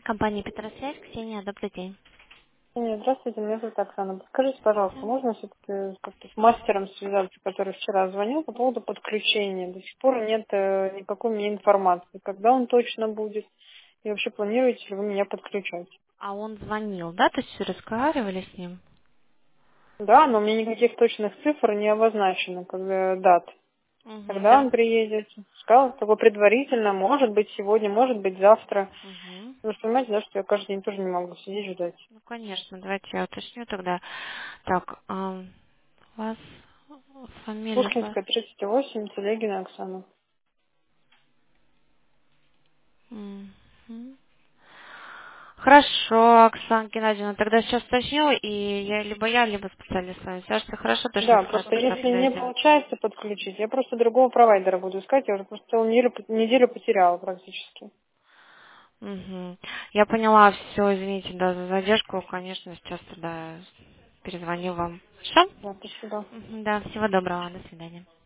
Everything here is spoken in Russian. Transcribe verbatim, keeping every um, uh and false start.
Компания Петросвязь, Ксения, добрый день. Нет, здравствуйте, меня зовут Оксана. Подскажите, пожалуйста, можно все-таки как-то с мастером связаться, который вчера звонил по поводу подключения? До сих пор нет э, никакой мне информации, когда он точно будет, и вообще планируете ли вы меня подключать? А он звонил, да? То есть разговаривали с ним? Да, но мне никаких точных цифр не обозначено, когда дат. Угу, Когда да. он приедет? Сказал, такое предварительно, может быть сегодня, может быть завтра. Угу. Вы же понимаете, да, что я каждый день тоже не могу сидеть ждать. Ну, конечно, давайте я уточню тогда. Так, ам, у вас фамилия... по- Пушкинская, тридцать восемь, Телегина Оксана. Мгм. Хорошо, Оксана Геннадьевна, тогда сейчас уточню, и я либо я, либо специалист с вами свяжется. Хорошо, точно Да, скажу просто тогда если не связи. получается подключить, я просто другого провайдера буду искать. Я уже просто целую неделю, неделю потеряла практически. Угу. Я поняла, все, извините, да, за задержку, конечно, сейчас тогда перезвоню вам. Хорошо? Да, спасибо. Мгм, да, всего доброго, до свидания.